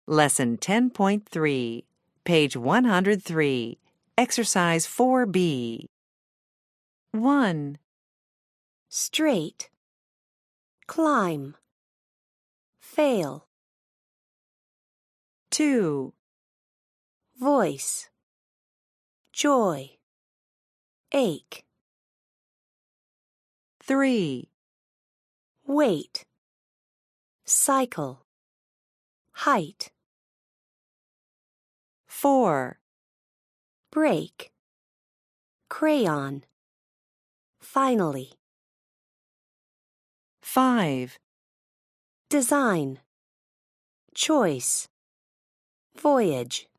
Lesson 10.3, page 103, Exercise 4B. 1. Straight, climb, fail. 2. Voice, joy, ache. 3. Wait, cycle, height. 4. Break, crayon, finally. 5. Design, choice, voyage.